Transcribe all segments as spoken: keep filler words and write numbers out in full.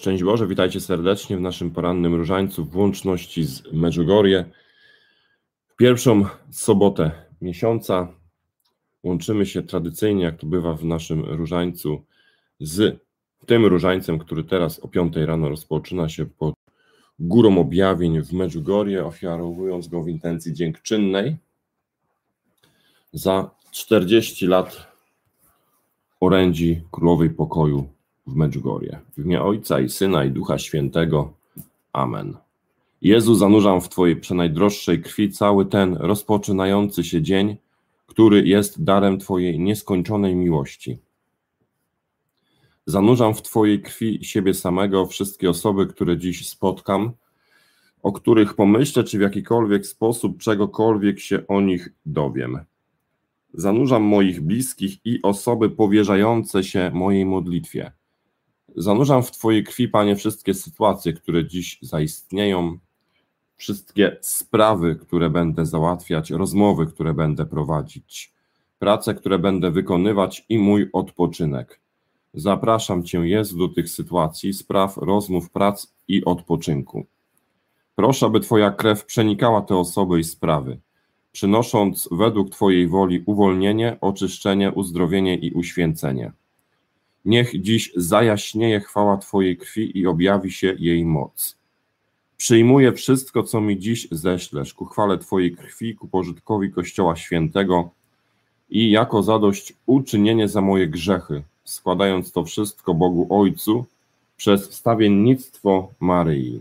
Szczęść Boże, witajcie serdecznie w naszym porannym różańcu w łączności z Medjugorje. W pierwszą sobotę miesiąca łączymy się tradycyjnie, jak to bywa w naszym różańcu, z tym różańcem, który teraz o piątej rano rozpoczyna się pod Górą Objawień w Medjugorje, ofiarowując go w intencji dziękczynnej za czterdzieści lat orędzi Królowej Pokoju w Medjugorje. W imię Ojca i Syna i Ducha Świętego. Amen. Jezu, zanurzam w Twojej przenajdroższej krwi cały ten rozpoczynający się dzień, który jest darem Twojej nieskończonej miłości. Zanurzam w Twojej krwi siebie samego, wszystkie osoby, które dziś spotkam, o których pomyślę, czy w jakikolwiek sposób czegokolwiek się o nich dowiem. Zanurzam moich bliskich i osoby powierzające się mojej modlitwie. Zanurzam w Twojej krwi, Panie, wszystkie sytuacje, które dziś zaistnieją, wszystkie sprawy, które będę załatwiać, rozmowy, które będę prowadzić, prace, które będę wykonywać i mój odpoczynek. Zapraszam Cię, Jezu, do tych sytuacji, spraw, rozmów, prac i odpoczynku. Proszę, aby Twoja krew przenikała te osoby i sprawy, przynosząc według Twojej woli uwolnienie, oczyszczenie, uzdrowienie i uświęcenie. Niech dziś zajaśnieje chwała Twojej krwi i objawi się jej moc. Przyjmuję wszystko, co mi dziś ześlesz, ku chwale Twojej krwi, ku pożytkowi Kościoła Świętego i jako zadość uczynienie za moje grzechy, składając to wszystko Bogu Ojcu przez wstawiennictwo Maryi.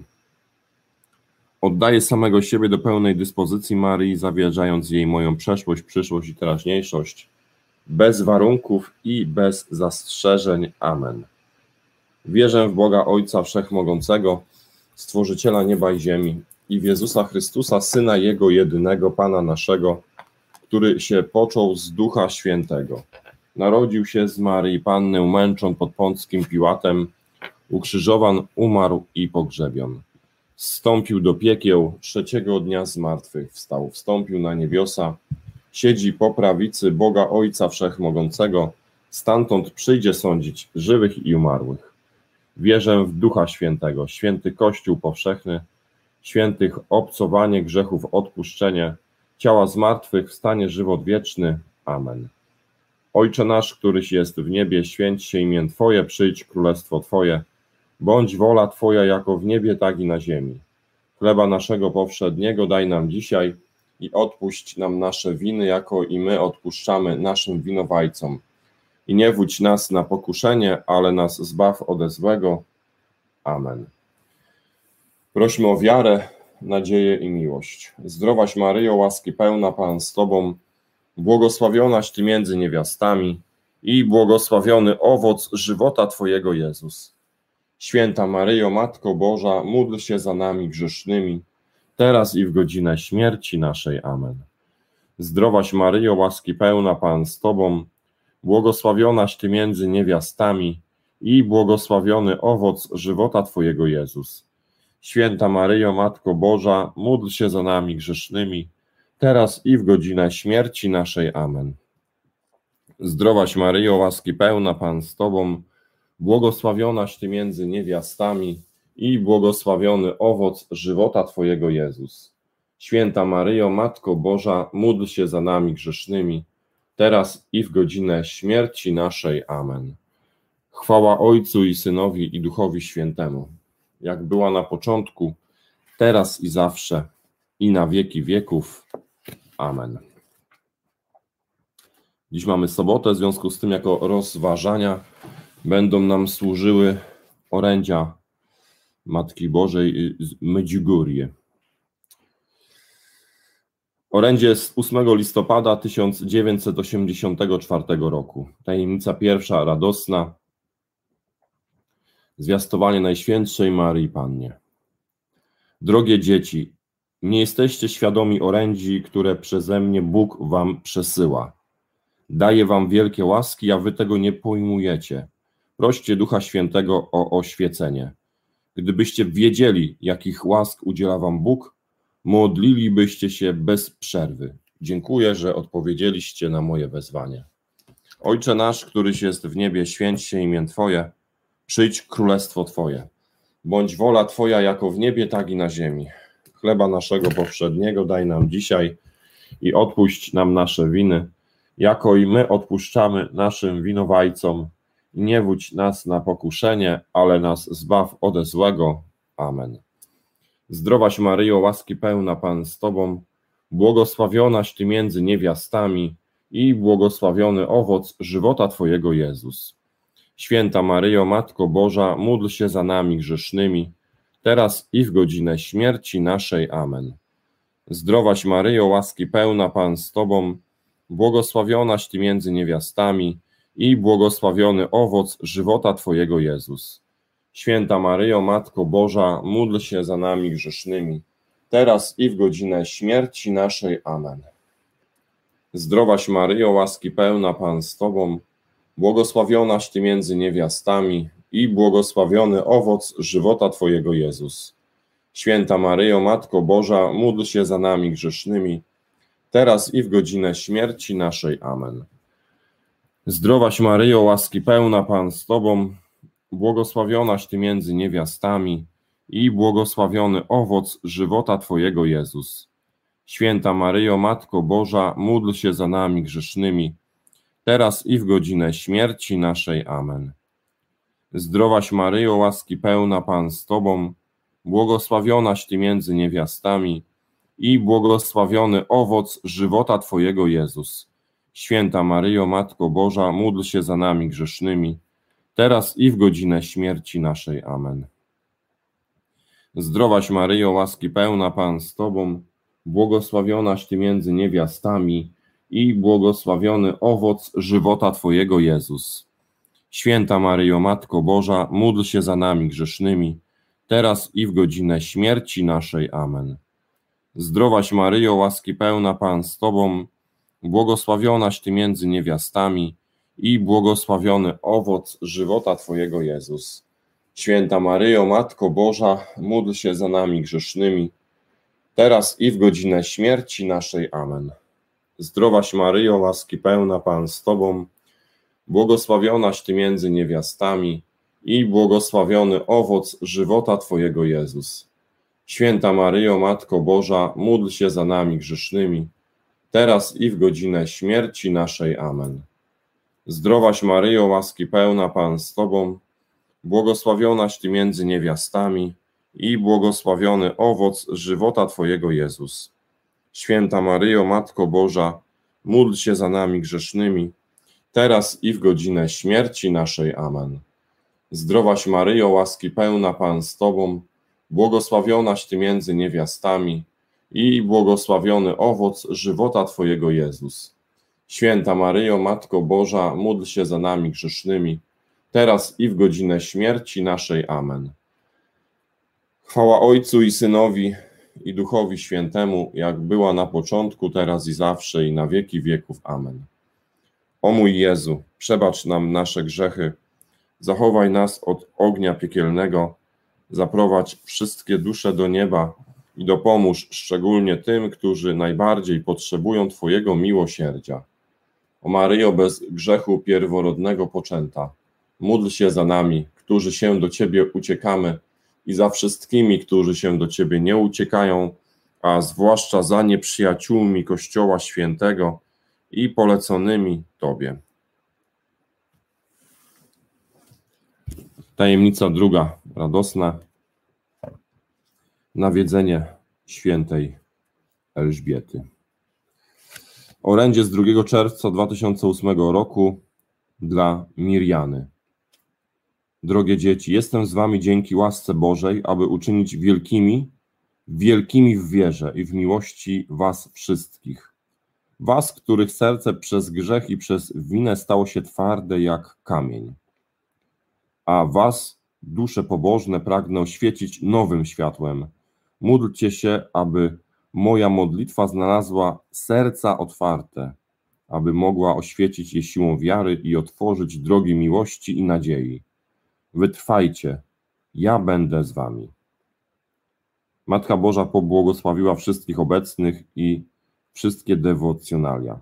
Oddaję samego siebie do pełnej dyspozycji Maryi, zawierzając jej moją przeszłość, przyszłość i teraźniejszość, bez warunków i bez zastrzeżeń. Amen. Wierzę w Boga Ojca Wszechmogącego, Stworzyciela nieba i ziemi, i w Jezusa Chrystusa, Syna Jego jedynego, Pana naszego, który się począł z Ducha Świętego. Narodził się z Maryi Panny, umęczon pod Pąckim Piłatem, ukrzyżowan, umarł i pogrzebion. Zstąpił do piekieł, trzeciego dnia z martwych wstał, wstąpił na niebiosa, siedzi po prawicy Boga Ojca Wszechmogącego, stamtąd przyjdzie sądzić żywych i umarłych. Wierzę w Ducha Świętego, święty Kościół powszechny, świętych obcowanie grzechów, odpuszczenie, ciała zmartwych, wstanie żywot wieczny. Amen. Ojcze nasz, któryś jest w niebie, święć się imię Twoje, przyjdź królestwo Twoje, bądź wola Twoja jako w niebie, tak i na ziemi. Chleba naszego powszedniego daj nam dzisiaj i odpuść nam nasze winy, jako i my odpuszczamy naszym winowajcom. I nie wódź nas na pokuszenie, ale nas zbaw ode złego. Amen. Prośmy o wiarę, nadzieję i miłość. Zdrowaś Maryjo, łaski pełna, Pan z Tobą, błogosławionaś Ty między niewiastami i błogosławiony owoc żywota Twojego, Jezus. Święta Maryjo, Matko Boża, módl się za nami grzesznymi, teraz i w godzinę śmierci naszej. Amen. Zdrowaś Maryjo, łaski pełna, Pan z Tobą, błogosławionaś Ty między niewiastami i błogosławiony owoc żywota Twojego, Jezus. Święta Maryjo, Matko Boża, módl się za nami grzesznymi, teraz i w godzinę śmierci naszej. Amen. Zdrowaś Maryjo, łaski pełna, Pan z Tobą, błogosławionaś Ty między niewiastami i błogosławiony owoc żywota Twojego, Jezus. Święta Maryjo, Matko Boża, módl się za nami grzesznymi, teraz i w godzinę śmierci naszej. Amen. Chwała Ojcu i Synowi i Duchowi Świętemu, jak była na początku, teraz i zawsze, i na wieki wieków. Amen. Dziś mamy sobotę, w związku z tym jako rozważania będą nam służyły orędzia Matki Bożej z Medjugorje. Orędzie z ósmego listopada tysiąc dziewięćset osiemdziesiątego czwartego roku. Tajemnica pierwsza, radosna. Zwiastowanie Najświętszej Maryi Pannie. Drogie dzieci, nie jesteście świadomi orędzi, które przeze mnie Bóg wam przesyła. Daje wam wielkie łaski, a wy tego nie pojmujecie. Proście Ducha Świętego o oświecenie. Gdybyście wiedzieli, jakich łask udziela wam Bóg, modlilibyście się bez przerwy. Dziękuję, że odpowiedzieliście na moje wezwanie. Ojcze nasz, któryś jest w niebie, święć się imię Twoje, przyjdź królestwo Twoje. Bądź wola Twoja jako w niebie, tak i na ziemi. Chleba naszego powszedniego daj nam dzisiaj i odpuść nam nasze winy, jako i my odpuszczamy naszym winowajcom. I nie wódź nas na pokuszenie, ale nas zbaw ode złego. Amen. Zdrowaś Maryjo, łaski pełna, Pan z Tobą, błogosławionaś Ty między niewiastami i błogosławiony owoc żywota Twojego, Jezus. Święta Maryjo, Matko Boża, módl się za nami grzesznymi, teraz i w godzinę śmierci naszej. Amen. Zdrowaś Maryjo, łaski pełna, Pan z Tobą, błogosławionaś Ty między niewiastami i błogosławiony owoc żywota Twojego, Jezus. Święta Maryjo, Matko Boża, módl się za nami grzesznymi, teraz i w godzinę śmierci naszej. Amen. Zdrowaś Maryjo, łaski pełna, Pan z Tobą, błogosławionaś Ty między niewiastami i błogosławiony owoc żywota Twojego, Jezus. Święta Maryjo, Matko Boża, módl się za nami grzesznymi, teraz i w godzinę śmierci naszej. Amen. Zdrowaś Maryjo, łaski pełna, Pan z Tobą, błogosławionaś Ty między niewiastami i błogosławiony owoc żywota Twojego, Jezus. Święta Maryjo, Matko Boża, módl się za nami grzesznymi, teraz i w godzinę śmierci naszej. Amen. Zdrowaś Maryjo, łaski pełna, Pan z Tobą, błogosławionaś Ty między niewiastami i błogosławiony owoc żywota Twojego, Jezus. Święta Maryjo, Matko Boża, módl się za nami grzesznymi, teraz i w godzinę śmierci naszej. Amen. Zdrowaś Maryjo, łaski pełna, Pan z Tobą, błogosławionaś Ty między niewiastami i błogosławiony owoc żywota Twojego, Jezus. Święta Maryjo, Matko Boża, módl się za nami grzesznymi, teraz i w godzinę śmierci naszej. Amen. Zdrowaś Maryjo, łaski pełna, Pan z Tobą, błogosławionaś Ty między niewiastami i błogosławiony owoc żywota Twojego, Jezus. Święta Maryjo, Matko Boża, módl się za nami grzesznymi, teraz i w godzinę śmierci naszej. Amen. Zdrowaś Maryjo, łaski pełna, Pan z Tobą, błogosławionaś Ty między niewiastami i błogosławiony owoc żywota Twojego, Jezus. Święta Maryjo, Matko Boża, módl się za nami grzesznymi, teraz i w godzinę śmierci naszej. Amen. Zdrowaś Maryjo, łaski pełna, Pan z Tobą, błogosławionaś Ty między niewiastami i błogosławiony owoc żywota Twojego, Jezus. Święta Maryjo, Matko Boża, módl się za nami grzesznymi, teraz i w godzinę śmierci naszej. Amen. Zdrowaś Maryjo, łaski pełna, Pan z Tobą, błogosławionaś Ty między niewiastami i błogosławiony owoc żywota Twojego, Jezus. Święta Maryjo, Matko Boża, módl się za nami grzesznymi, teraz i w godzinę śmierci naszej. Amen. Chwała Ojcu i Synowi, i Duchowi Świętemu, jak była na początku, teraz i zawsze, i na wieki wieków. Amen. O mój Jezu, przebacz nam nasze grzechy, zachowaj nas od ognia piekielnego, zaprowadź wszystkie dusze do nieba i dopomóż szczególnie tym, którzy najbardziej potrzebują Twojego miłosierdzia. O Maryjo, bez grzechu pierworodnego poczęta, módl się za nami, którzy się do Ciebie uciekamy, i za wszystkimi, którzy się do Ciebie nie uciekają, a zwłaszcza za nieprzyjaciółmi Kościoła Świętego i poleconymi Tobie. Tajemnica druga, radosna. Nawiedzenie świętej Elżbiety. Orędzie z drugiego czerwca dwa tysiące ósmego roku dla Mirjany. Drogie dzieci, jestem z wami dzięki łasce Bożej, aby uczynić wielkimi, wielkimi w wierze i w miłości was wszystkich. Was, których serce przez grzech i przez winę stało się twarde jak kamień. A was, dusze pobożne, pragnę oświecić nowym światłem. Módlcie się, aby moja modlitwa znalazła serca otwarte, aby mogła oświecić je siłą wiary i otworzyć drogi miłości i nadziei. Wytrwajcie, ja będę z wami. Matka Boża pobłogosławiła wszystkich obecnych i wszystkie dewocjonalia.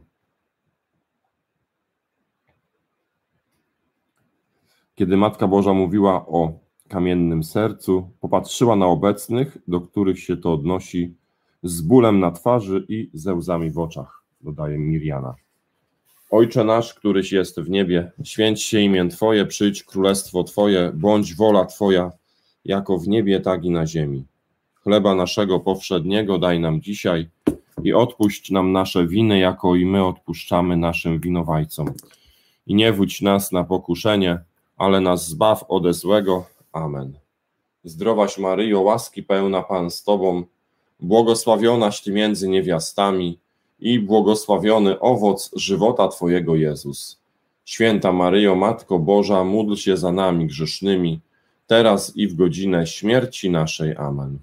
Kiedy Matka Boża mówiła o kamiennym sercu, popatrzyła na obecnych, do których się to odnosi, z bólem na twarzy i ze łzami w oczach, dodaje Mirjana. Ojcze nasz, któryś jest w niebie, święć się imię Twoje, przyjdź królestwo Twoje, bądź wola Twoja, jako w niebie, tak i na ziemi. Chleba naszego powszedniego daj nam dzisiaj i odpuść nam nasze winy, jako i my odpuszczamy naszym winowajcom. I nie wódź nas na pokuszenie, ale nas zbaw ode złego. Amen. Zdrowaś Maryjo, łaski pełna Pan z Tobą, błogosławionaś Ty między niewiastami i błogosławiony owoc żywota Twojego Jezus. Święta Maryjo, Matko Boża, módl się za nami grzesznymi, teraz i w godzinę śmierci naszej. Amen.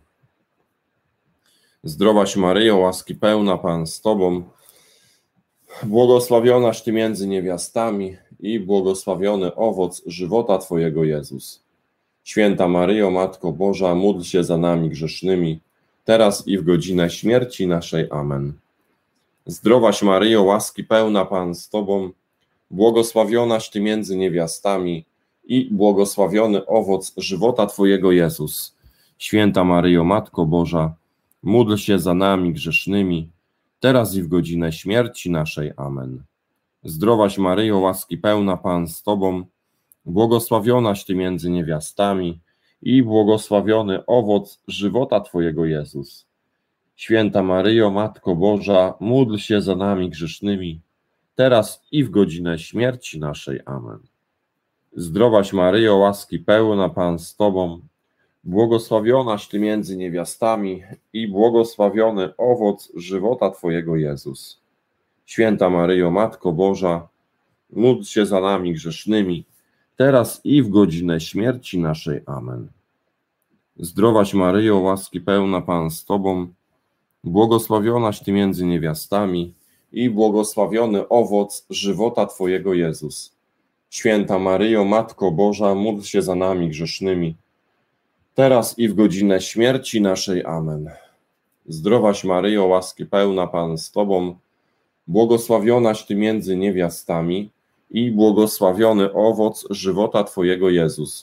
Zdrowaś Maryjo, łaski pełna Pan z Tobą, błogosławionaś Ty między niewiastami i błogosławiony owoc żywota Twojego Jezus. Święta Maryjo, Matko Boża, módl się za nami grzesznymi, teraz i w godzinę śmierci naszej. Amen. Zdrowaś Maryjo, łaski pełna Pan z Tobą, błogosławionaś Ty między niewiastami i błogosławiony owoc żywota Twojego Jezus. Święta Maryjo, Matko Boża, módl się za nami grzesznymi, teraz i w godzinę śmierci naszej. Amen. Zdrowaś Maryjo, łaski pełna Pan z Tobą, błogosławionaś Ty między niewiastami i błogosławiony owoc żywota Twojego Jezus. Święta Maryjo, Matko Boża, módl się za nami grzesznymi, teraz i w godzinę śmierci naszej. Amen. Zdrowaś Maryjo, łaski pełna Pan z Tobą, błogosławionaś Ty między niewiastami i błogosławiony owoc żywota Twojego Jezus. Święta Maryjo, Matko Boża, módl się za nami grzesznymi, teraz i w godzinę śmierci naszej. Amen. Zdrowaś Maryjo, łaski pełna Pan z Tobą, błogosławionaś Ty między niewiastami i błogosławiony owoc żywota Twojego Jezus. Święta Maryjo, Matko Boża, módl się za nami grzesznymi, teraz i w godzinę śmierci naszej. Amen. Zdrowaś Maryjo, łaski pełna Pan z Tobą, błogosławionaś Ty między niewiastami i błogosławiony owoc żywota Twojego Jezus.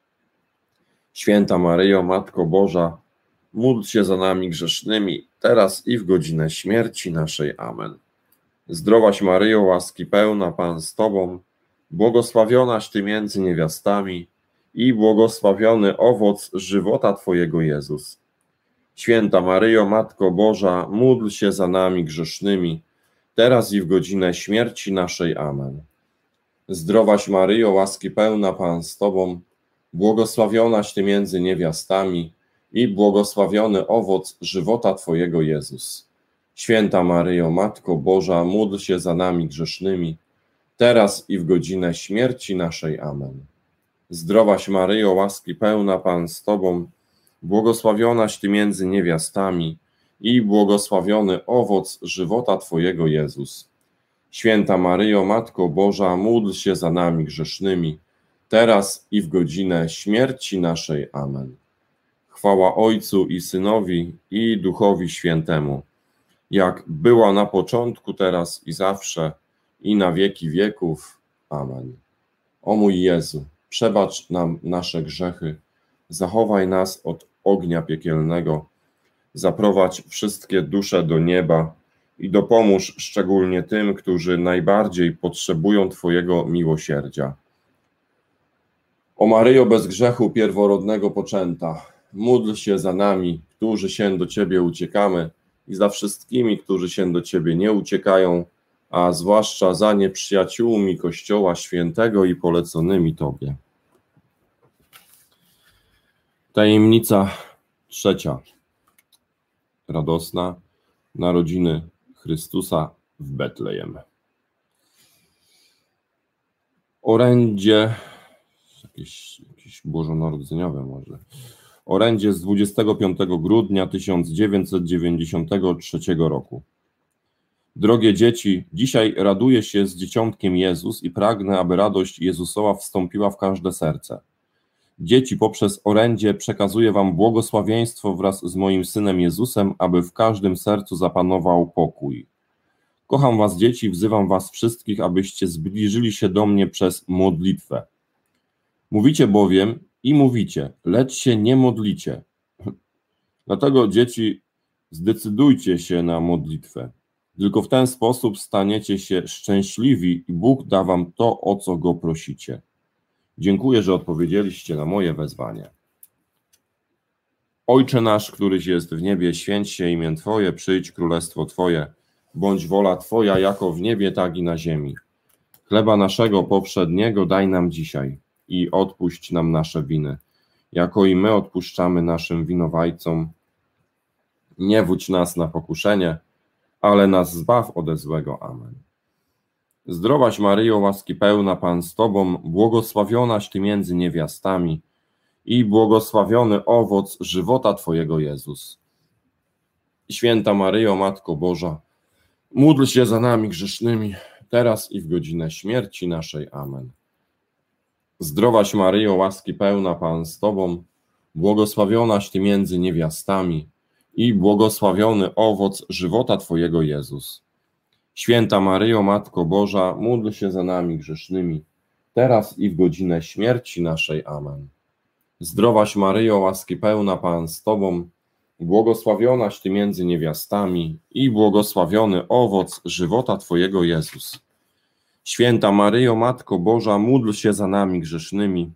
Święta Maryjo, Matko Boża, módl się za nami grzesznymi, teraz i w godzinę śmierci naszej. Amen. Zdrowaś Maryjo, łaski pełna Pan z Tobą, błogosławionaś Ty między niewiastami i błogosławiony owoc żywota Twojego Jezus. Święta Maryjo, Matko Boża, módl się za nami grzesznymi, teraz i w godzinę śmierci naszej. Amen. Zdrowaś Maryjo, łaski pełna Pan z Tobą, błogosławionaś Ty między niewiastami i błogosławiony owoc żywota Twojego Jezus. Święta Maryjo, Matko Boża, módl się za nami grzesznymi, teraz i w godzinę śmierci naszej. Amen. Zdrowaś Maryjo, łaski pełna Pan z Tobą, błogosławionaś Ty między niewiastami i błogosławiony owoc żywota Twojego Jezus. Święta Maryjo, Matko Boża, módl się za nami grzesznymi, teraz i w godzinę śmierci naszej. Amen. Chwała Ojcu i Synowi i Duchowi Świętemu, jak była na początku, teraz i zawsze, i na wieki wieków. Amen. O mój Jezu, przebacz nam nasze grzechy, zachowaj nas od ognia piekielnego, zaprowadź wszystkie dusze do nieba i dopomóż szczególnie tym, którzy najbardziej potrzebują Twojego miłosierdzia. O Maryjo bez grzechu pierworodnego poczęta, módl się za nami, którzy się do Ciebie uciekamy, i za wszystkimi, którzy się do Ciebie nie uciekają, a zwłaszcza za nieprzyjaciółmi Kościoła Świętego i poleconymi Tobie. Tajemnica trzecia. Radosna. Narodziny Chrystusa w Betlejem. Orędzie, jakieś, jakieś bożonarodzeniowe może. Orędzie z dwudziestego piątego grudnia tysiąc dziewięćset dziewięćdziesiątego trzeciego roku. Drogie dzieci, dzisiaj raduję się z dzieciątkiem Jezus i pragnę, aby radość Jezusowa wstąpiła w każde serce. Dzieci, poprzez orędzie przekazuję wam błogosławieństwo wraz z moim Synem Jezusem, aby w każdym sercu zapanował pokój. Kocham was, dzieci, wzywam was wszystkich, abyście zbliżyli się do mnie przez modlitwę. Mówicie bowiem, i mówicie, lecz się nie modlicie. Dlatego, dzieci, zdecydujcie się na modlitwę. Tylko w ten sposób staniecie się szczęśliwi i Bóg da wam to, o co Go prosicie. Dziękuję, że odpowiedzieliście na moje wezwanie. Ojcze nasz, któryś jest w niebie, święć się imię Twoje, przyjdź królestwo Twoje, bądź wola Twoja, jako w niebie, tak i na ziemi. Chleba naszego poprzedniego daj nam dzisiaj i odpuść nam nasze winy, jako i my odpuszczamy naszym winowajcom. Nie wódź nas na pokuszenie, ale nas zbaw ode złego. Amen. Zdrowaś Maryjo, łaski pełna, Pan z Tobą, błogosławionaś Ty między niewiastami i błogosławiony owoc żywota Twojego, Jezus. Święta Maryjo, Matko Boża, módl się za nami grzesznymi, teraz i w godzinę śmierci naszej. Amen. Zdrowaś Maryjo, łaski pełna, Pan z Tobą, błogosławionaś Ty między niewiastami i błogosławiony owoc żywota Twojego, Jezus. Święta Maryjo, Matko Boża, módl się za nami grzesznymi, teraz i w godzinę śmierci naszej. Amen. Zdrowaś Maryjo, łaski pełna, Pan z Tobą, błogosławionaś Ty między niewiastami i błogosławiony owoc żywota Twojego, Jezus. Święta Maryjo, Matko Boża, módl się za nami grzesznymi,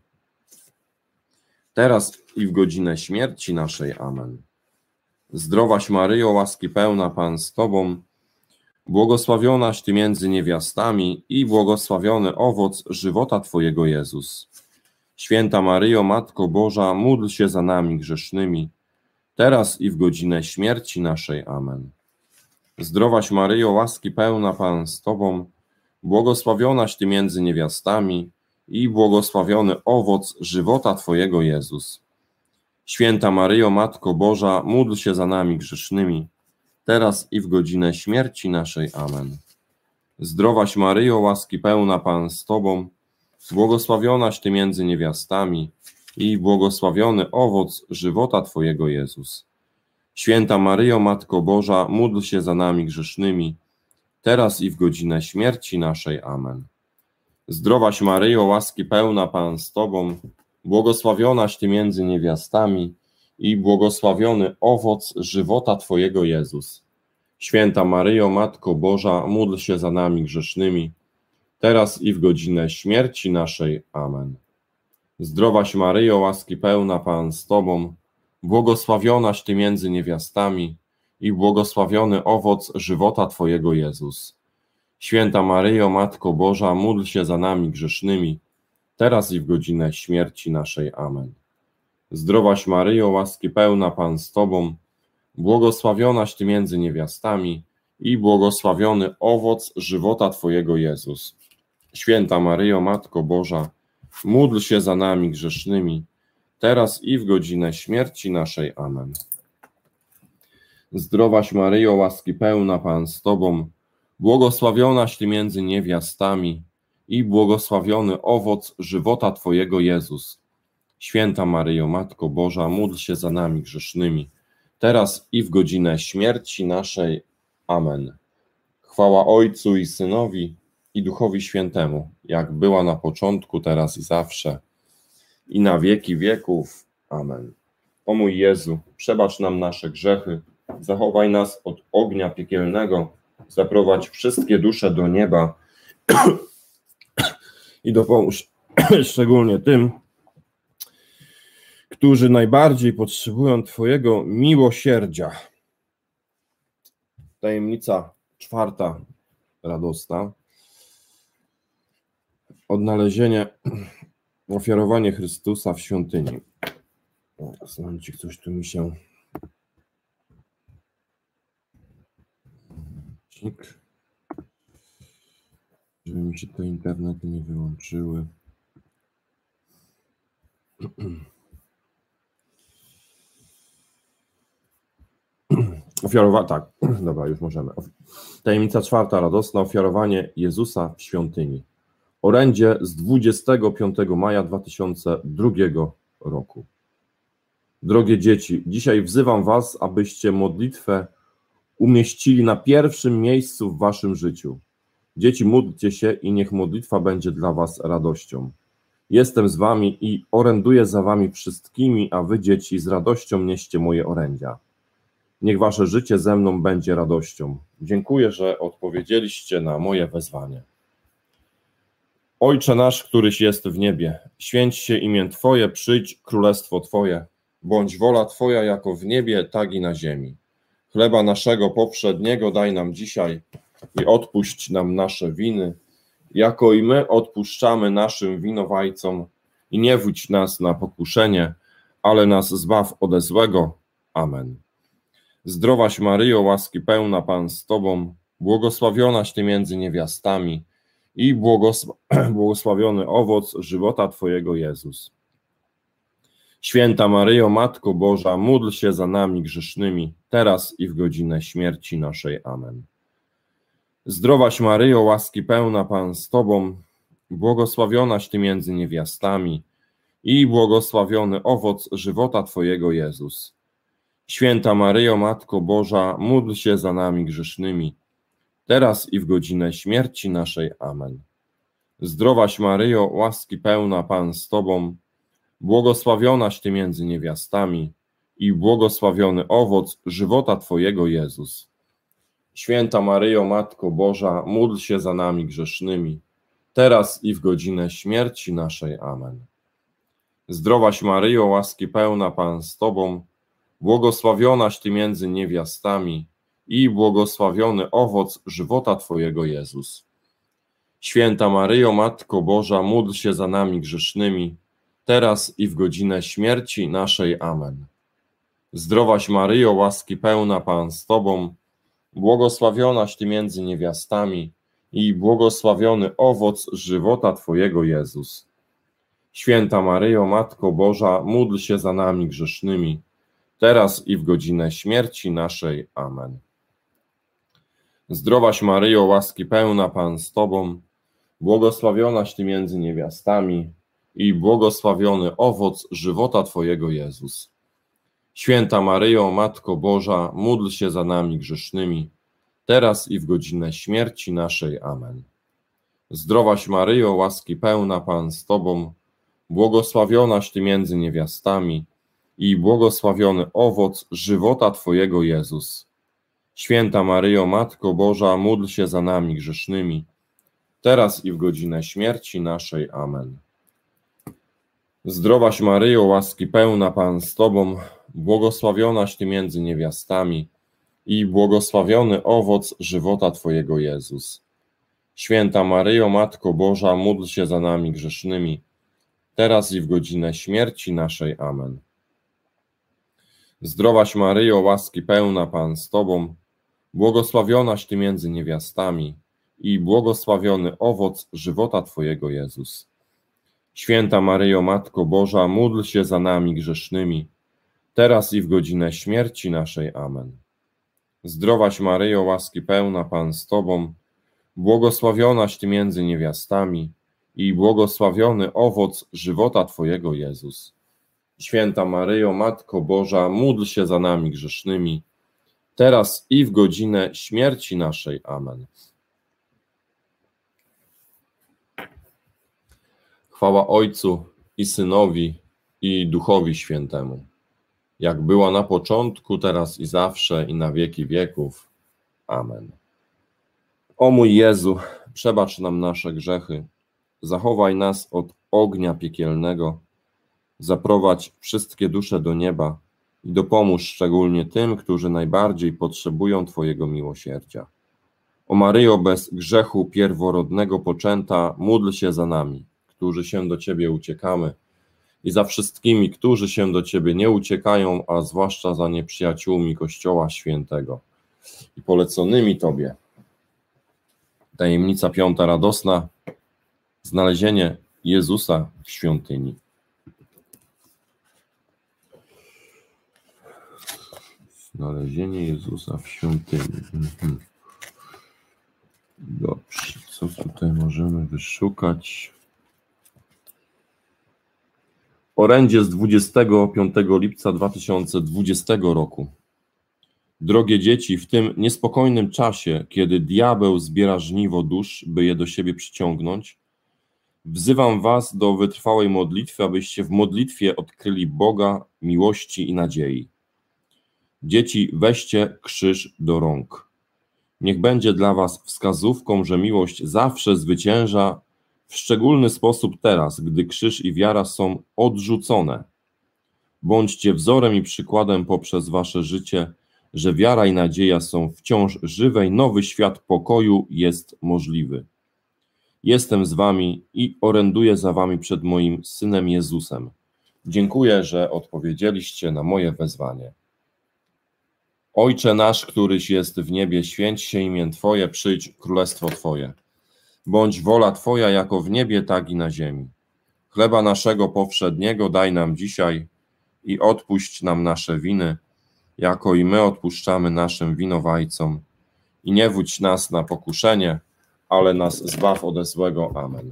teraz i w godzinę śmierci naszej. Amen. Zdrowaś Maryjo, łaski pełna, Pan z Tobą, błogosławionaś Ty między niewiastami i błogosławiony owoc żywota Twojego, Jezus. Święta Maryjo, Matko Boża, módl się za nami grzesznymi, teraz i w godzinę śmierci naszej. Amen. Zdrowaś Maryjo, łaski pełna, Pan z Tobą, błogosławionaś Ty między niewiastami i błogosławiony owoc żywota Twojego, Jezus. Święta Maryjo, Matko Boża, módl się za nami grzesznymi, teraz i w godzinę śmierci naszej. Amen. Zdrowaś Maryjo, łaski pełna, Pan z Tobą, błogosławionaś Ty między niewiastami i błogosławiony owoc żywota Twojego, Jezus. Święta Maryjo, Matko Boża, módl się za nami grzesznymi, teraz i w godzinę śmierci naszej. Amen. Zdrowaś Maryjo, łaski pełna, Pan z Tobą, błogosławionaś Ty między niewiastami i błogosławiony owoc żywota Twojego, Jezus. Święta Maryjo, Matko Boża, módl się za nami grzesznymi, teraz i w godzinę śmierci naszej. Amen. Zdrowaś Maryjo, łaski pełna, Pan z Tobą, błogosławionaś Ty między niewiastami i błogosławiony owoc żywota Twojego, Jezus. Święta Maryjo, Matko Boża, módl się za nami grzesznymi, teraz i w godzinę śmierci naszej. Amen. Zdrowaś Maryjo, łaski pełna, Pan z Tobą, błogosławionaś Ty między niewiastami i błogosławiony owoc żywota Twojego, Jezus. Święta Maryjo, Matko Boża, módl się za nami grzesznymi, teraz i w godzinę śmierci naszej. Amen. Zdrowaś Maryjo, łaski pełna, Pan z Tobą, błogosławionaś Ty między niewiastami i błogosławiony owoc żywota Twojego, Jezus. Święta Maryjo, Matko Boża, módl się za nami grzesznymi, teraz i w godzinę śmierci naszej. Amen. Chwała Ojcu i Synowi i Duchowi Świętemu, jak była na początku, teraz i zawsze, i na wieki wieków. Amen. O mój Jezu, przebacz nam nasze grzechy, zachowaj nas od ognia piekielnego, zaprowadź wszystkie dusze do nieba i dopomóż szczególnie tym, którzy najbardziej potrzebują Twojego miłosierdzia. Tajemnica czwarta radosna. Odnalezienie, ofiarowanie Chrystusa w świątyni. Momencik, coś tu mi się... Żeby mi się te internety nie wyłączyły. Ofiarowa... Tak, dobra, już możemy. Tajemnica czwarta radosna. Ofiarowanie Jezusa w świątyni. Orędzie z dwudziestego piątego maja dwa tysiące drugiego roku. Drogie dzieci, dzisiaj wzywam was, abyście modlitwę umieścili na pierwszym miejscu w waszym życiu. Dzieci, módlcie się i niech modlitwa będzie dla was radością. Jestem z wami i oręduję za wami wszystkimi, a wy, dzieci, z radością nieście moje orędzia. Niech wasze życie ze mną będzie radością. Dziękuję, że odpowiedzieliście na moje wezwanie. Ojcze nasz, któryś jest w niebie, święć się imię Twoje, przyjdź królestwo Twoje, bądź wola Twoja jako w niebie, tak i na ziemi. Chleba naszego powszedniego daj nam dzisiaj i odpuść nam nasze winy, jako i my odpuszczamy naszym winowajcom, i nie wódź nas na pokuszenie, ale nas zbaw ode złego. Amen. Zdrowaś Maryjo, łaski pełna, Pan z Tobą, błogosławionaś Ty między niewiastami i błogosław... błogosławiony owoc żywota Twojego, Jezus. Święta Maryjo, Matko Boża, módl się za nami grzesznymi, teraz i w godzinę śmierci naszej. Amen. Zdrowaś Maryjo, łaski pełna, Pan z Tobą, błogosławionaś Ty między niewiastami i błogosławiony owoc żywota Twojego, Jezus. Święta Maryjo, Matko Boża, módl się za nami grzesznymi, teraz i w godzinę śmierci naszej. Amen. Zdrowaś Maryjo, łaski pełna, Pan z Tobą, błogosławionaś Ty między niewiastami i błogosławiony owoc żywota Twojego, Jezus. Święta Maryjo, Matko Boża, módl się za nami grzesznymi, teraz i w godzinę śmierci naszej. Amen. Zdrowaś Maryjo, łaski pełna, Pan z Tobą, błogosławionaś Ty między niewiastami i błogosławiony owoc żywota Twojego, Jezus. Święta Maryjo, Matko Boża, módl się za nami grzesznymi, teraz i w godzinę śmierci naszej. Amen. Zdrowaś Maryjo, łaski pełna, Pan z Tobą, błogosławionaś Ty między niewiastami i błogosławiony owoc żywota Twojego, Jezus. Święta Maryjo, Matko Boża, módl się za nami grzesznymi, teraz i w godzinę śmierci naszej. Amen. Zdrowaś Maryjo, łaski pełna, Pan z Tobą, błogosławionaś Ty między niewiastami i błogosławiony owoc żywota Twojego, Jezus. Święta Maryjo, Matko Boża, módl się za nami grzesznymi, teraz i w godzinę śmierci naszej. Amen. Zdrowaś Maryjo, łaski pełna, Pan z Tobą, błogosławionaś Ty między niewiastami i błogosławiony owoc żywota Twojego, Jezus. Święta Maryjo, Matko Boża, módl się za nami grzesznymi, teraz i w godzinę śmierci naszej. Amen. Zdrowaś Maryjo, łaski pełna, Pan z Tobą, błogosławionaś Ty między niewiastami i błogosławiony owoc żywota Twojego, Jezus. Święta Maryjo, Matko Boża, módl się za nami grzesznymi, teraz i w godzinę śmierci naszej. Amen. Zdrowaś Maryjo, łaski pełna, Pan z Tobą, błogosławionaś Ty między niewiastami i błogosławiony owoc żywota Twojego, Jezus. Święta Maryjo, Matko Boża, módl się za nami grzesznymi, teraz i w godzinę śmierci naszej. Amen. Zdrowaś Maryjo, łaski pełna, Pan z Tobą, błogosławionaś Ty między niewiastami i błogosławiony owoc żywota Twojego, Jezus. Święta Maryjo, Matko Boża, módl się za nami grzesznymi, teraz i w godzinę śmierci naszej. Amen. Chwała Ojcu i Synowi, i Duchowi Świętemu, jak była na początku, teraz i zawsze, i na wieki wieków. Amen. O mój Jezu, przebacz nam nasze grzechy, zachowaj nas od ognia piekielnego, zaprowadź wszystkie dusze do nieba i dopomóż szczególnie tym, którzy najbardziej potrzebują Twojego miłosierdzia. O Maryjo, bez grzechu pierworodnego poczęta, módl się za nami, którzy się do Ciebie uciekamy, i za wszystkimi, którzy się do Ciebie nie uciekają, a zwłaszcza za nieprzyjaciółmi Kościoła Świętego i poleconymi Tobie. Tajemnica piąta radosna. Znalezienie Jezusa w świątyni. Znalezienie Jezusa w świątyni. Mhm. Dobrze, co tutaj możemy wyszukać? Orędzie z dwudziestego piątego lipca dwa tysiące dwudziestego roku. Drogie dzieci, w tym niespokojnym czasie, kiedy diabeł zbiera żniwo dusz, by je do siebie przyciągnąć, Wzywam was do wytrwałej modlitwy, abyście w modlitwie odkryli Boga, miłości i nadziei. Dzieci, weźcie krzyż do rąk. Niech będzie dla was wskazówką, że miłość zawsze zwycięża, w szczególny sposób teraz, gdy krzyż i wiara są odrzucone. Bądźcie wzorem i przykładem poprzez wasze życie, że wiara i nadzieja są wciąż żywe i nowy świat pokoju jest możliwy. Jestem z wami i oręduję za wami przed moim Synem Jezusem. Dziękuję, że odpowiedzieliście na moje wezwanie. Ojcze nasz, któryś jest w niebie, święć się imię Twoje, przyjdź królestwo Twoje. Bądź wola Twoja jako w niebie, tak i na ziemi. Chleba naszego powszedniego daj nam dzisiaj i odpuść nam nasze winy, jako i my odpuszczamy naszym winowajcom. I nie wódź nas na pokuszenie, ale nas zbaw ode złego. Amen.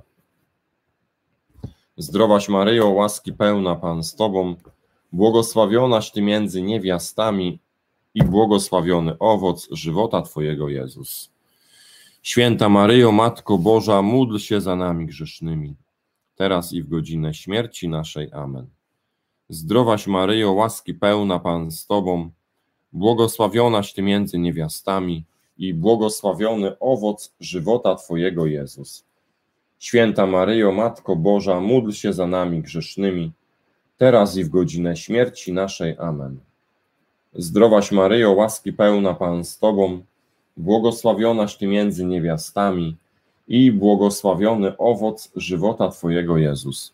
Zdrowaś Maryjo, łaski pełna, Pan z Tobą, błogosławionaś Ty między niewiastami i błogosławiony owoc żywota Twojego, Jezus. Święta Maryjo, Matko Boża, módl się za nami grzesznymi, teraz i w godzinę śmierci naszej. Amen. Zdrowaś Maryjo, łaski pełna, Pan z Tobą, błogosławionaś Ty między niewiastami i błogosławiony owoc żywota Twojego, Jezus. Święta Maryjo, Matko Boża, módl się za nami grzesznymi, teraz i w godzinę śmierci naszej. Amen. Zdrowaś Maryjo, łaski pełna, Pan z Tobą, błogosławionaś Ty między niewiastami i błogosławiony owoc żywota Twojego, Jezus.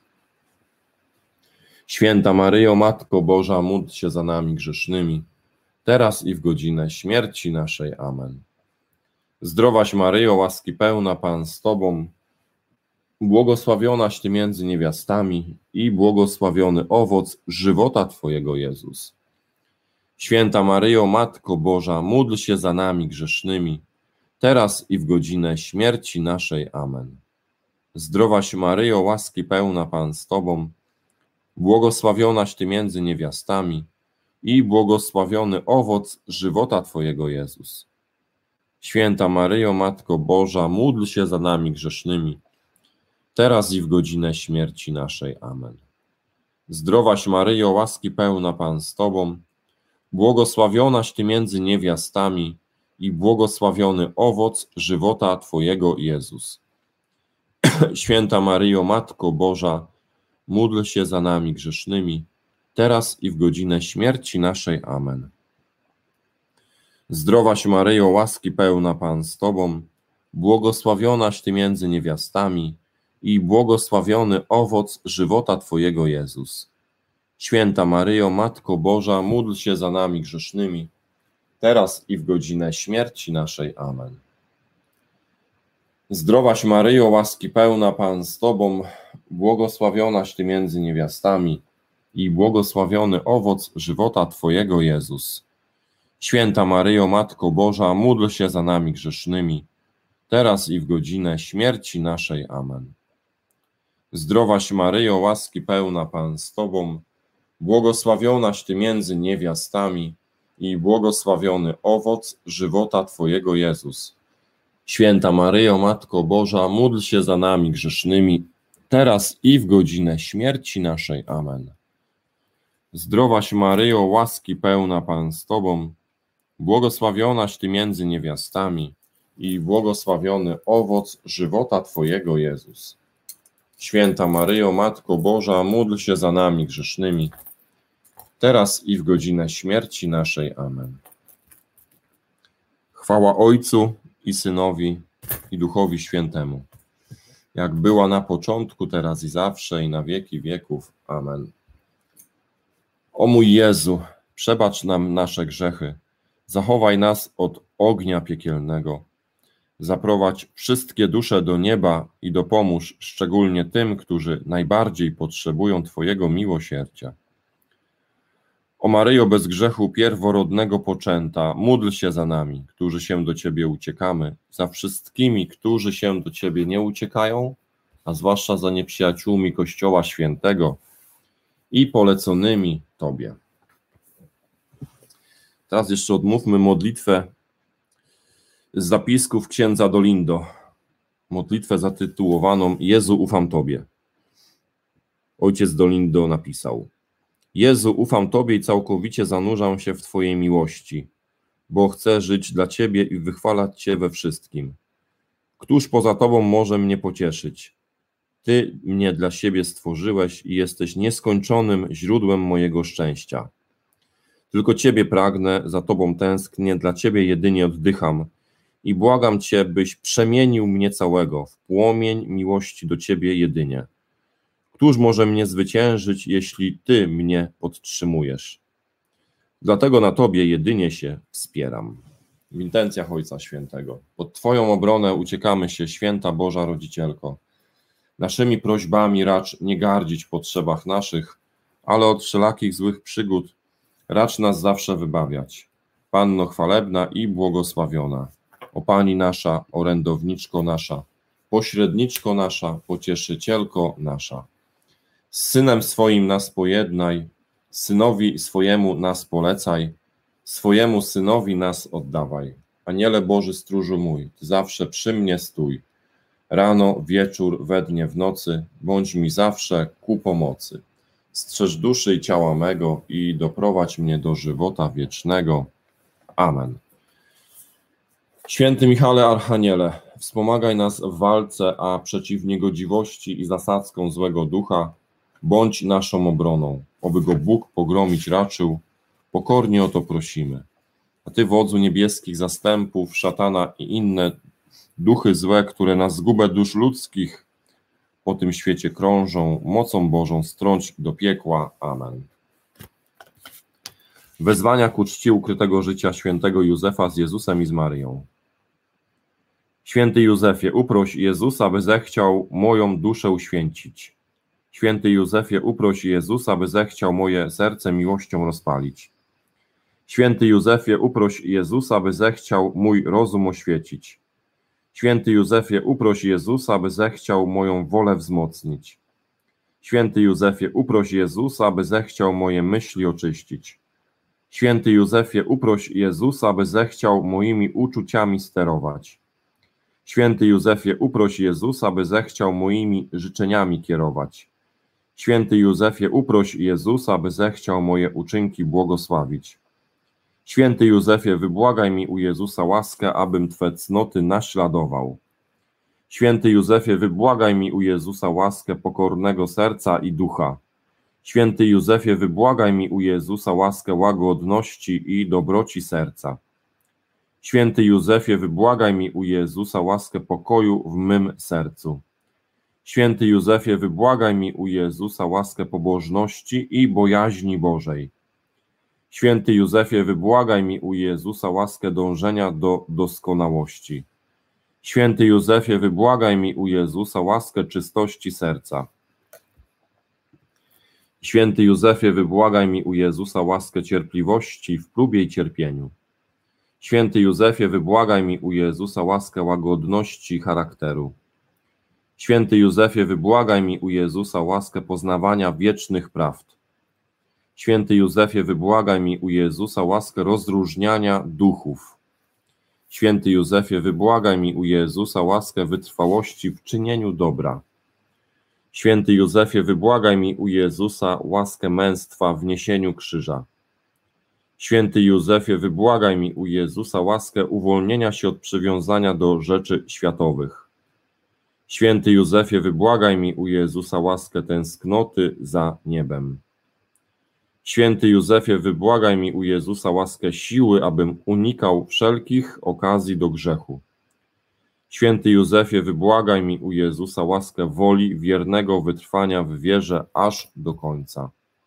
Święta Maryjo, Matko Boża, módl się za nami grzesznymi, teraz i w godzinę śmierci naszej. Amen. Zdrowaś Maryjo, łaski pełna, Pan z Tobą, błogosławionaś Ty między niewiastami i błogosławiony owoc żywota Twojego, Jezus. Święta Maryjo, Matko Boża, módl się za nami grzesznymi, teraz i w godzinę śmierci naszej. Amen. Zdrowaś Maryjo, łaski pełna, Pan z Tobą, błogosławionaś Ty między niewiastami i błogosławiony owoc żywota Twojego, Jezus. Święta Maryjo, Matko Boża, módl się za nami grzesznymi, teraz i w godzinę śmierci naszej. Amen. Zdrowaś Maryjo, łaski pełna, Pan z Tobą, błogosławionaś Ty między niewiastami i błogosławiony owoc żywota Twojego, Jezus. Święta Maryjo, Matko Boża, módl się za nami grzesznymi, teraz i w godzinę śmierci naszej. Amen. Zdrowaś Maryjo, łaski pełna, Pan z Tobą, błogosławionaś Ty między niewiastami i błogosławiony owoc żywota Twojego, Jezus. Święta Maryjo, Matko Boża, módl się za nami grzesznymi, teraz i w godzinę śmierci naszej. Amen. Zdrowaś Maryjo, łaski pełna, Pan z Tobą, błogosławionaś Ty między niewiastami i błogosławiony owoc żywota Twojego, Jezus. Święta Maryjo, Matko Boża, módl się za nami grzesznymi, teraz i w godzinę śmierci naszej. Amen. Zdrowaś Maryjo, łaski pełna, Pan z Tobą, błogosławionaś Ty między niewiastami i błogosławiony owoc żywota Twojego, Jezus. Święta Maryjo, Matko Boża, módl się za nami grzesznymi, teraz i w godzinę śmierci naszej. Amen. Zdrowaś Maryjo, łaski pełna, Pan z Tobą, błogosławionaś Ty między niewiastami i błogosławiony owoc żywota Twojego, Jezus. Święta Maryjo, Matko Boża, módl się za nami grzesznymi, teraz i w godzinę śmierci naszej. Amen. Chwała Ojcu i Synowi, i Duchowi Świętemu, jak była na początku, teraz i zawsze, i na wieki wieków. Amen. O mój Jezu, przebacz nam nasze grzechy, zachowaj nas od ognia piekielnego, zaprowadź wszystkie dusze do nieba i dopomóż szczególnie tym, którzy najbardziej potrzebują Twojego miłosierdzia. O Maryjo bez grzechu pierworodnego poczęta, módl się za nami, którzy się do Ciebie uciekamy, za wszystkimi, którzy się do Ciebie nie uciekają, a zwłaszcza za nieprzyjaciółmi Kościoła Świętego i poleconymi Tobie. Teraz jeszcze odmówmy modlitwę z zapisków księdza Dolindo. modlitwę zatytułowaną Jezu, ufam Tobie. Ojciec Dolindo napisał: Jezu, ufam Tobie i całkowicie zanurzam się w Twojej miłości, bo chcę żyć dla Ciebie i wychwalać Cię we wszystkim. Któż poza Tobą może mnie pocieszyć? Ty mnie dla siebie stworzyłeś i jesteś nieskończonym źródłem mojego szczęścia. Tylko Ciebie pragnę, za Tobą tęsknię, dla Ciebie jedynie oddycham i błagam Cię, byś przemienił mnie całego w płomień miłości do Ciebie jedynie. Któż może mnie zwyciężyć, jeśli Ty mnie podtrzymujesz? Dlatego na Tobie jedynie się wspieram. W intencjach Ojca Świętego. Pod Twoją obronę uciekamy się, Święta Boża Rodzicielko. Naszymi prośbami racz nie gardzić w potrzebach naszych, ale od wszelakich złych przygód racz nas zawsze wybawiać. Panno chwalebna i błogosławiona, o Pani nasza, orędowniczko nasza, pośredniczko nasza, pocieszycielko nasza. Z Synem swoim nas pojednaj, Synowi swojemu nas polecaj, swojemu Synowi nas oddawaj. Aniele Boży stróżu mój, Ty zawsze przy mnie stój. Rano, wieczór, we dnie, w nocy, bądź mi zawsze ku pomocy. Strzeż duszy i ciała mego i doprowadź mnie do żywota wiecznego. Amen. Święty Michale Archaniele, wspomagaj nas w walce, a przeciw niegodziwości i zasadzkom złego ducha bądź naszą obroną, oby go Bóg pogromić raczył, pokornie o to prosimy. A Ty, wodzu niebieskich zastępów, szatana i inne duchy złe, które na zgubę dusz ludzkich po tym świecie krążą, mocą Bożą strąć do piekła. Amen. Wezwania ku czci ukrytego życia świętego Józefa z Jezusem i z Maryją. Święty Józefie, uproś Jezusa, by zechciał moją duszę uświęcić. Święty Józefie, uproś Jezusa, by zechciał moje serce miłością rozpalić. Święty Józefie, uproś Jezusa, by zechciał mój rozum oświecić. Święty Józefie, uproś Jezusa, by zechciał moją wolę wzmocnić. Święty Józefie, uproś Jezusa, by zechciał moje myśli oczyścić. Święty Józefie, uproś Jezusa, by zechciał moimi uczuciami sterować. Święty Józefie, uproś Jezusa, by zechciał moimi życzeniami kierować. Święty Józefie, uproś Jezusa, by zechciał moje uczynki błogosławić. Święty Józefie, wybłagaj mi u Jezusa łaskę, abym Twe cnoty naśladował. Święty Józefie, wybłagaj mi u Jezusa łaskę pokornego serca i ducha. Święty Józefie, wybłagaj mi u Jezusa łaskę łagodności i dobroci serca. Święty Józefie, wybłagaj mi u Jezusa łaskę pokoju w mym sercu. Święty Józefie, wybłagaj mi u Jezusa łaskę pobożności i bojaźni Bożej. Święty Józefie, wybłagaj mi u Jezusa łaskę dążenia do doskonałości. Święty Józefie, wybłagaj mi u Jezusa łaskę czystości serca. Święty Józefie, wybłagaj mi u Jezusa łaskę cierpliwości w próbie i cierpieniu. Święty Józefie, wybłagaj mi u Jezusa łaskę łagodności charakteru. Święty Józefie, wybłagaj mi u Jezusa łaskę poznawania wiecznych prawd. Święty Józefie, wybłagaj mi u Jezusa łaskę rozróżniania duchów. Święty Józefie, wybłagaj mi u Jezusa łaskę wytrwałości w czynieniu dobra. Święty Józefie, wybłagaj mi u Jezusa łaskę męstwa w niesieniu krzyża. Święty Józefie, wybłagaj mi u Jezusa łaskę uwolnienia się od przywiązania do rzeczy światowych. Święty Józefie, wybłagaj mi u Jezusa łaskę tęsknoty za niebem. Święty Józefie, wybłagaj mi u Jezusa łaskę siły, abym unikał wszelkich okazji do grzechu. Święty Józefie, wybłagaj mi u Jezusa łaskę woli wiernego wytrwania w wierze aż do końca.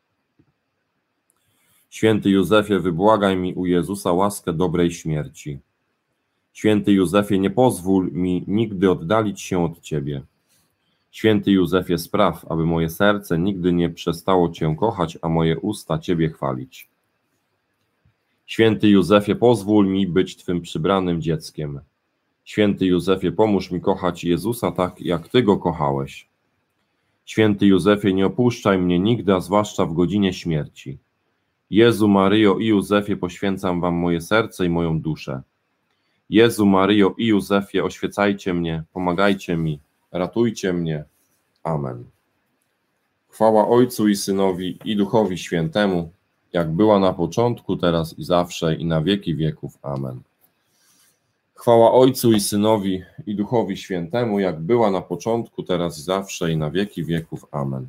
Święty Józefie, wybłagaj mi u Jezusa łaskę dobrej śmierci. Święty Józefie, nie pozwól mi nigdy oddalić się od Ciebie. Święty Józefie, spraw, aby moje serce nigdy nie przestało Cię kochać, a moje usta Ciebie chwalić. Święty Józefie, pozwól mi być Twym przybranym dzieckiem. Święty Józefie, pomóż mi kochać Jezusa tak, jak Ty Go kochałeś. Święty Józefie, nie opuszczaj mnie nigdy, a zwłaszcza w godzinie śmierci. Jezu, Maryjo i Józefie, poświęcam Wam moje serce i moją duszę. Jezu, Maryjo i Józefie, oświecajcie mnie, pomagajcie mi, ratujcie mnie. Amen. Chwała Ojcu i Synowi i Duchowi Świętemu, jak była na początku, teraz i zawsze, i na wieki wieków. Amen. Chwała Ojcu i Synowi i Duchowi Świętemu, jak była na początku, teraz i zawsze, i na wieki wieków. Amen.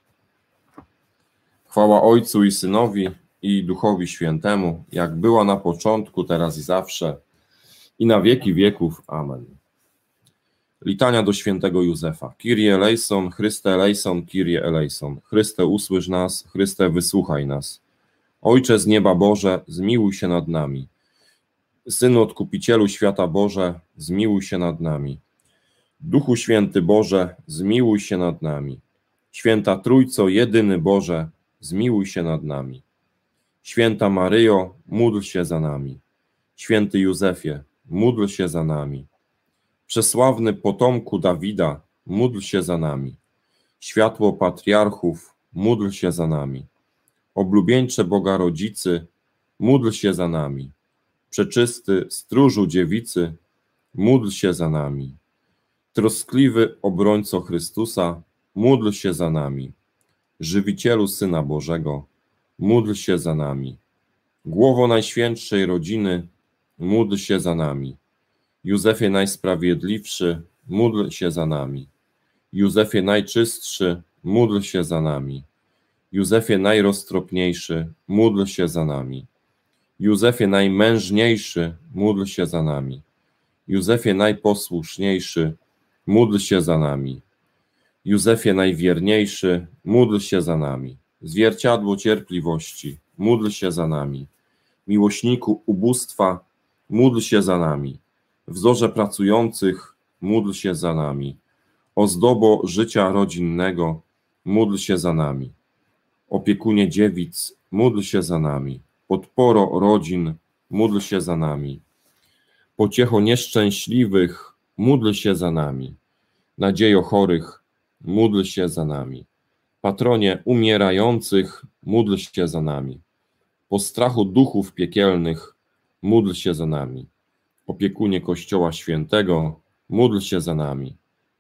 Chwała Ojcu i Synowi i Duchowi Świętemu, jak była na początku, teraz i zawsze, i na wieki wieków. Amen. Litania do świętego Józefa. Kyrie eleison, Chryste eleison, Kyrie eleison. Chryste, usłysz nas, Chryste, wysłuchaj nas. Ojcze z nieba Boże, zmiłuj się nad nami. Synu Odkupicielu świata Boże, zmiłuj się nad nami. Duchu Święty Boże, zmiłuj się nad nami. Święta Trójco, jedyny Boże, zmiłuj się nad nami. Święta Maryjo, módl się za nami. Święty Józefie, módl się za nami. Przesławny potomku Dawida, módl się za nami. Światło patriarchów, módl się za nami. Oblubieńcze Boga Rodzicy, módl się za nami. Przeczysty stróżu dziewicy, módl się za nami. Troskliwy obrońco Chrystusa, módl się za nami. Żywicielu Syna Bożego, módl się za nami. Głowo Najświętszej Rodziny, módl się za nami. Józefie Najsprawiedliwszy, módl się za nami. Józefie Najczystszy, módl się za nami. Józefie Najroztropniejszy, módl się za nami. Józefie Najmężniejszy, módl się za nami. Józefie Najposłuszniejszy, módl się za nami. Józefie Najwierniejszy, módl się za nami. Zwierciadło cierpliwości, módl się za nami. Miłośniku ubóstwa, módl się za nami. Wzorze pracujących, módl się za nami. Ozdobo życia rodzinnego, módl się za nami. Opiekunie dziewic, módl się za nami. Podporo rodzin, módl się za nami. Pociecho nieszczęśliwych, módl się za nami. Nadziejo chorych, módl się za nami. Patronie umierających, módl się za nami. Postrachu duchów piekielnych, módl się za nami. Opiekunie Kościoła Świętego, módl się za nami.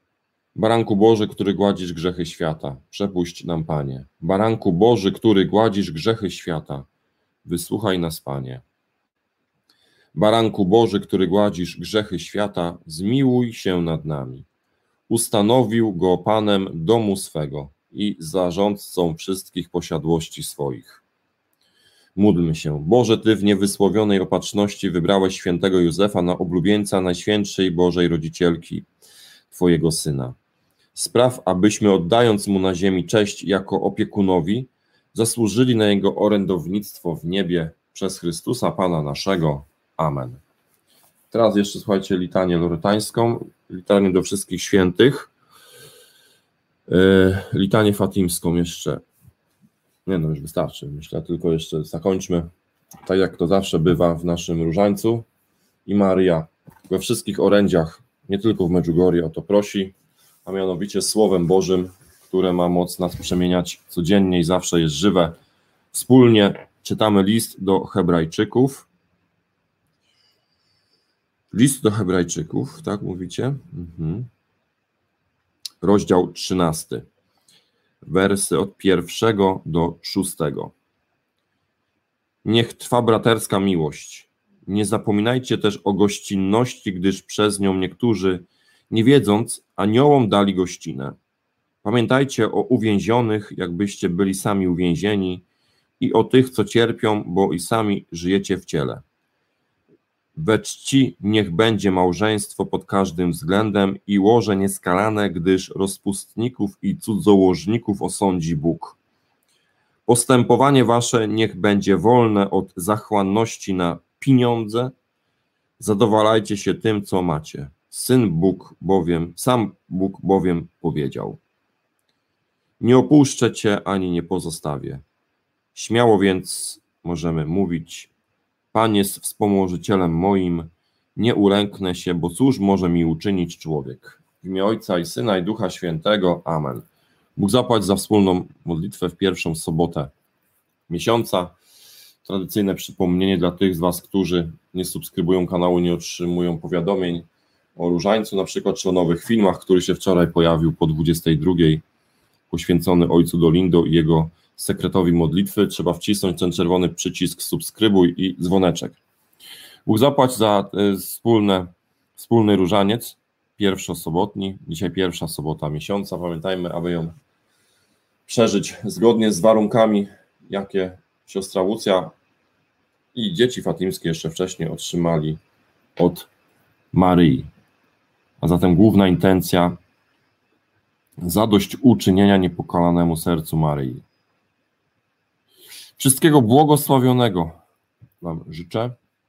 Baranku Boży, który gładzisz grzechy świata, przepuść nam, Panie. Baranku Boży, który gładzisz grzechy świata, wysłuchaj nas, Panie. Baranku Boży, który gładzisz grzechy świata, zmiłuj się nad nami. Ustanowił go Panem domu swego i zarządcą wszystkich posiadłości swoich. Módlmy się. Boże, Ty w niewysłowionej opatrzności wybrałeś świętego Józefa na oblubieńca Najświętszej Bożej Rodzicielki, Twojego Syna. Spraw, abyśmy oddając Mu na ziemi cześć jako opiekunowi, zasłużyli na Jego orędownictwo w niebie przez Chrystusa Pana naszego. Amen. Teraz jeszcze słuchajcie litanię lorytańską, litanię do wszystkich świętych, yy, litanię fatimską jeszcze. Nie no, już wystarczy, myślę, tylko jeszcze zakończmy, tak jak to zawsze bywa w naszym różańcu. I Maryja we wszystkich orędziach, nie tylko w Medjugorje, o to prosi, a mianowicie Słowem Bożym, które ma moc nas przemieniać codziennie i zawsze jest żywe. Wspólnie czytamy list do Hebrajczyków. List do Hebrajczyków, tak mówicie? Mhm. Rozdział trzynasty. Wersy od pierwszego do szóstego. Niech trwa braterska miłość. Nie zapominajcie też o gościnności, gdyż przez nią niektórzy, nie wiedząc, aniołom dali gościnę. Pamiętajcie o uwięzionych, jakbyście byli sami uwięzieni, i o tych, co cierpią, bo i sami żyjecie w ciele. We czci niech będzie małżeństwo pod każdym względem i łoże nieskalane, gdyż rozpustników i cudzołożników osądzi Bóg. Postępowanie wasze niech będzie wolne od zachłanności na pieniądze. Zadowalajcie się tym, co macie. Syn Bóg bowiem, sam Bóg bowiem powiedział: nie opuszczę cię ani nie pozostawię. Śmiało więc możemy mówić: Pan jest wspomożycielem moim, nie ulęknę się, bo cóż może mi uczynić człowiek? W imię Ojca i Syna i Ducha Świętego. Amen. Bóg zapłać za wspólną modlitwę w pierwszą sobotę miesiąca. tradycyjne przypomnienie dla tych z Was, którzy nie subskrybują kanału, nie otrzymują powiadomień o różańcu, na przykład czy o nowych filmach, który się wczoraj pojawił po dwudziestej drugiej, poświęcony ojcu Dolindo i jego sekretowi modlitwy. Trzeba wcisnąć ten czerwony przycisk subskrybuj i dzwoneczek. Bóg zapłać za wspólne, wspólny różaniec, pierwszosobotni, dzisiaj pierwsza sobota miesiąca, pamiętajmy, aby ją przeżyć zgodnie z warunkami, jakie siostra Łucja i dzieci fatimskie jeszcze wcześniej otrzymali od Maryi. A zatem główna intencja zadośćuczynienia niepokalanemu sercu Maryi. Wszystkiego błogosławionego Wam życzę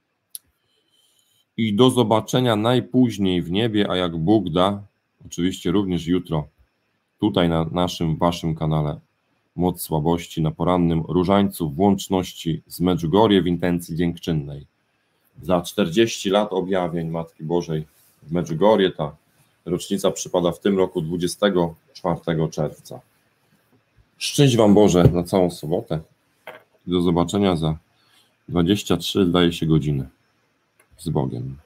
i do zobaczenia najpóźniej w niebie, a jak Bóg da, oczywiście również jutro, tutaj na naszym, waszym kanale Moc Słabości, na porannym różańcu w łączności z Medjugorje w intencji dziękczynnej. Za czterdzieści lat objawień Matki Bożej w Medjugorje, ta rocznica przypada w tym roku dwudziestego czwartego czerwca. Szczęść Wam Boże na całą sobotę. Do zobaczenia za dwadzieścia trzy, zdaje się, godziny. Z Bogiem.